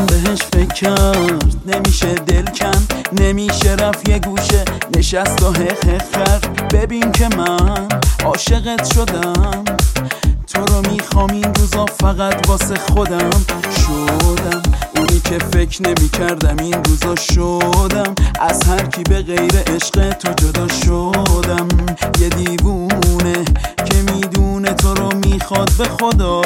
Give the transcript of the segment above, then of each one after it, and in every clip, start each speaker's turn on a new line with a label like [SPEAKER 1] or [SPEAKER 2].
[SPEAKER 1] بهش فکر کرد نمیشه دل کن، نمیشه رفت یه گوشه نشست و حق کرد. ببین که من عاشقت شدم، تو رو میخوام این روزا فقط واسه خودم. شدم اونی که فکر نمی کردم این روزا شدم، از هر کی به غیر عشق تو جدا شدم. یه دیوونه که میدونه تو رو میخواد به خدا.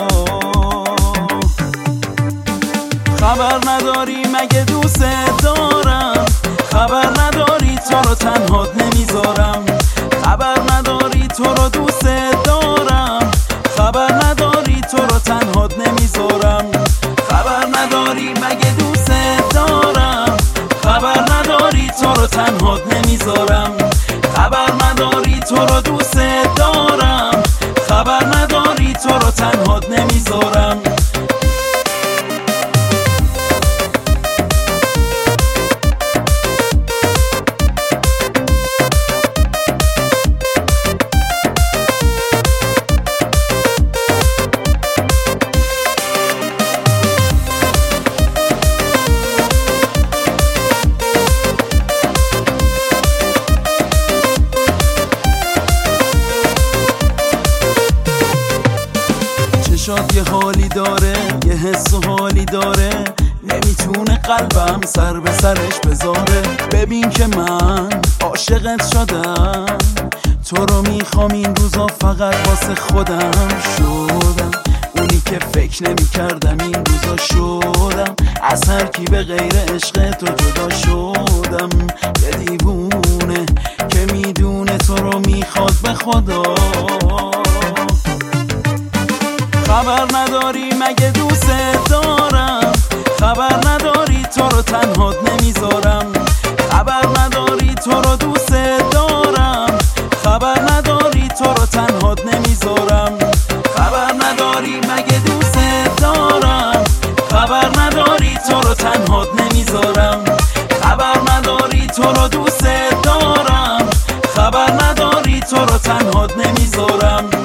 [SPEAKER 1] خبر نداری مگه دوست دارم، خبر نداری تو رو تنهات نمیذارم. خبر نداری تو رو دوست دارم، خبر نداری تو رو تنهات نمیذارم. خبر نداری مگه دوست دارم، خبر نداری تو رو تنهات نمیذارم. خبر نداری تو رو دوست دارم، خبر نداری تو رو تنهات نمیذارم. شاد یه حالی داره، یه حس و حالی داره، نمیتونه قلبم سر به سرش بذاره. ببین که من عاشقت شدم، تو رو میخوام این روزا فقط واسه خودم. شدم اونی که فکر نمی کردم این روزا شدم، از هر کی به غیر عشق تو جدا شدم. یه دیوونه که میدونه تو رو میخواد به خدا. خبر نداری مگه دوست دارم، خبر نداری تو رو تنهات نمیذارم. خبر نداری تو رو دوست دارم، خبر نداری تو رو تنهات نمیذارم. خبر نداری مگه دوست دارم، خبر نداری تو رو تنهات نمیذارم. خبر نداری تو رو دوست دارم، خبر نداری تو رو تنهات نمیذارم.